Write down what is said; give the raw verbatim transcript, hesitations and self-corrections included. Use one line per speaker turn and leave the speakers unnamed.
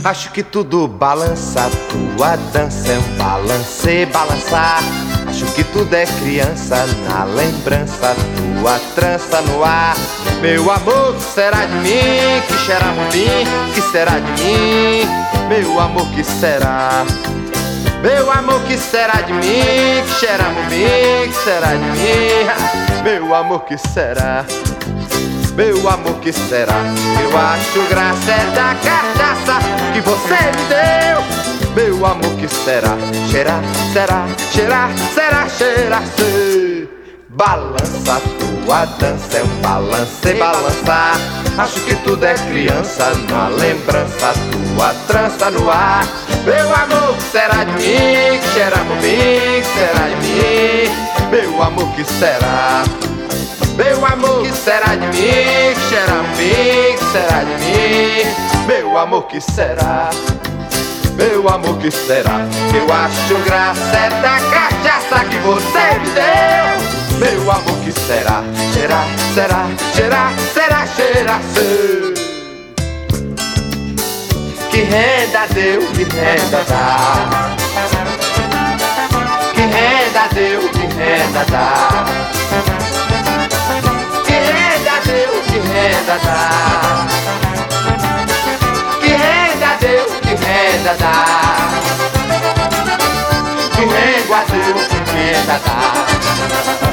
Acho que tudo balança, tua dança é um balance, balançar. Acho que tudo é criança, na lembrança, tua trança no ar. Meu amor, que será de mim? Que cheira ruim? Que será de mim? Meu amor, que será? Meu amor, que será de mim? Que cheira ruim? Que será de mim? Meu amor, que será? Meu amor, que será? Eu acho graça é da cachaça que você me deu. Meu amor, que será? Cheira, será, cheira, será, cheira, ser. Balança, tua dança é um balance, balançar. Acho que tudo é criança, na lembrança, tua trança no ar. Meu amor, que será de mim? Que cheira ruim? Que será de mim? Meu amor, que será? Meu amor, que será de mim? Que cheira ruim? Que será de mim? Meu amor, que será? Meu amor, que será? Eu acho graça é da cachaça que você me deu. Meu amor, que será? Será, será, será, será, será, ser. Que renda deu, que renda dá. Que renda deu, que renda dá. Que renda deu, que renda dá. Que renda deu, que renda dá. Que renda deu, que renda dá.